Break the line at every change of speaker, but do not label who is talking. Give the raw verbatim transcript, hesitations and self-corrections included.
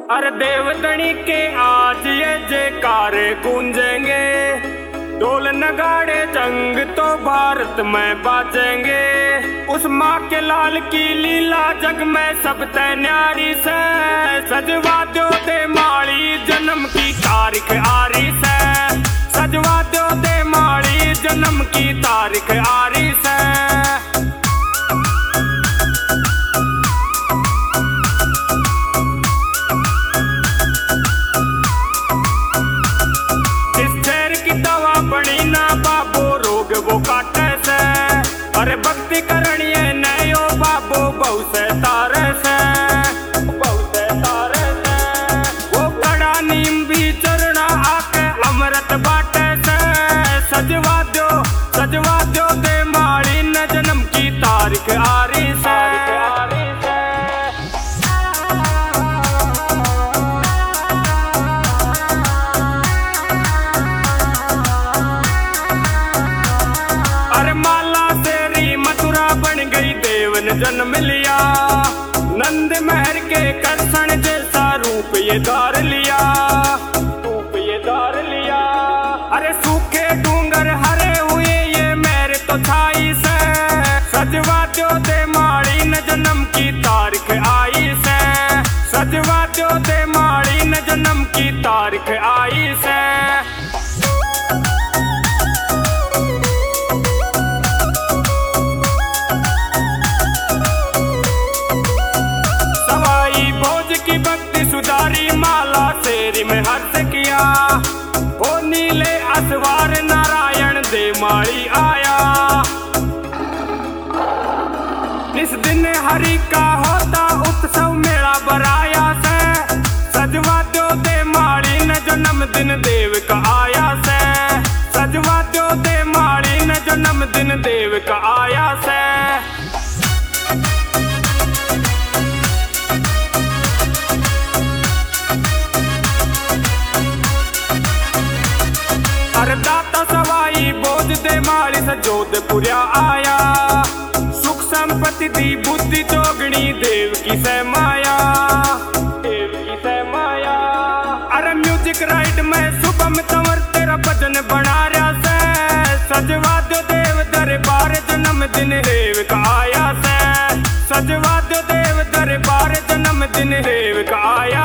अरे देवतनी के आज ये जयकार गूंजेंगे, ढोल नगाड़े जंग तो भारत में बाजेंगे। उस माँ के लाल की लीला जग में सब तय न्यारी से, सजवा दो दे माली जन्म की तारीख आरी से, सजवा दो दे माली जन्म की तारीख आरी से। वो काटे से अरे भक्ति करनी है नयो बाबो बहु से तारे से, बहु से तारे से। वो कड़ा नीम भी चरना आके अमृत बाटे से, सजवा दो सजवा दो दे माली न जन्म की तारीख आरी से। जन्म लिया नंद महर के कृष्ण जैसा रूप ये धार लिया, रूप ये धार लिया। अरे सूखे डूंगर हरे हुए ये मेरे तो छाई से, सजवा दो दे माली न जन्म की तारीख आई से, सजवा दो दे माली न जन्म की तारीख आई से। सुधारी माला शेरी में हर्ष किया, वो नीले असवार नारायण दे माली आया। इस दिन हरि का होता उत्सव मेला बराया से, सजवा दो दे माली न जन्म दिन देव का आया से, सजवा दो दे माली न जन्म दिन देव का आया से। दाता सवाई बोझ दे माली से जोधपुरिया आया, सुख संपत्ति दी बुद्धि जोगणी देव की से माया, देव की से माया। अरे म्यूजिक राइट में शुभम तंवर तेरा भजन बना रहा से, सजवा दो देव दरबार जन्म दिन देव का आया से, सजवा दो देव दरबार जन्म दिन देव का आया।